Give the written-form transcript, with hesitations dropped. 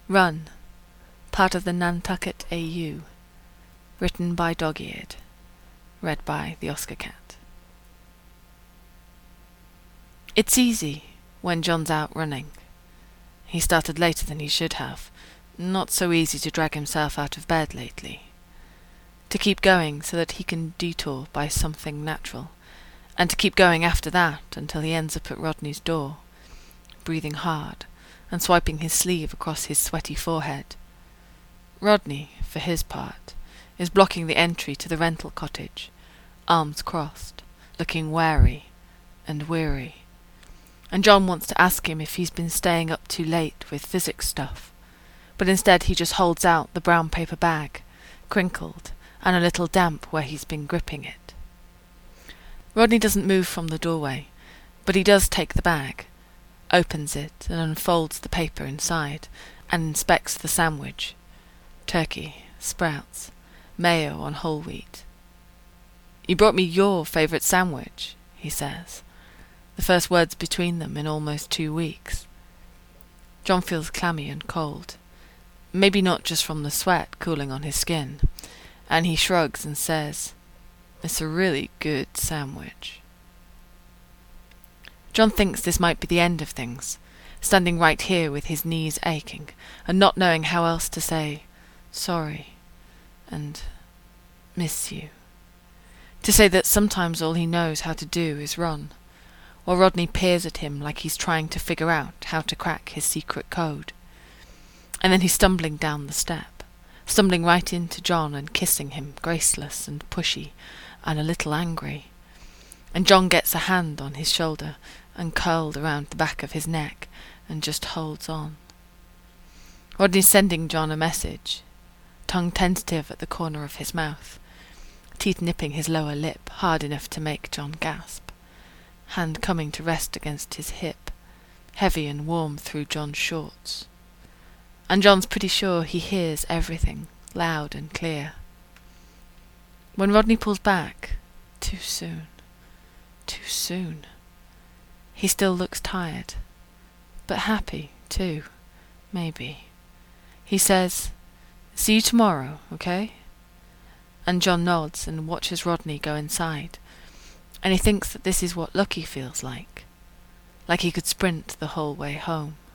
Run, part of the Nantucket AU, written by Dog-Eared, read by the Oscar Cat. It's easy when John's out running. He started later than he should have. Not so easy to drag himself out of bed lately. To keep going so that he can detour by something natural, and to keep going after that until he ends up at Rodney's door, breathing hard and swiping his sleeve across his sweaty forehead. Rodney, for his part, is blocking the entry to the rental cottage, arms crossed, looking wary and weary. And John wants to ask him if he's been staying up too late with physics stuff, but instead he just holds out the brown paper bag, crinkled and a little damp where he's been gripping it. Rodney doesn't move from the doorway, but he does take the bag, opens it and unfolds the paper inside, and inspects the sandwich. Turkey, sprouts, mayo on whole wheat. "You brought me your favourite sandwich," he says, the first words between them in almost 2 weeks. John feels clammy and cold, maybe not just from the sweat cooling on his skin, and he shrugs and says, "It's a really good sandwich." John thinks this might be the end of things, standing right here with his knees aching, and not knowing how else to say, "Sorry," and "miss you." To say that sometimes all he knows how to do is run, while Rodney peers at him like he's trying to figure out how to crack his secret code. And then he's stumbling down the step, stumbling right into John and kissing him, graceless and pushy and a little angry. And John gets a hand on his shoulder and curled around the back of his neck and just holds on. Rodney's sending John a message, tongue tentative at the corner of his mouth, teeth nipping his lower lip hard enough to make John gasp, hand coming to rest against his hip, heavy and warm through John's shorts. And John's pretty sure he hears everything, loud and clear. When Rodney pulls back, too soon, too soon. He still looks tired, but happy, too, maybe. He says, "See you tomorrow, okay?" And John nods and watches Rodney go inside, and he thinks that this is what lucky feels like he could sprint the whole way home.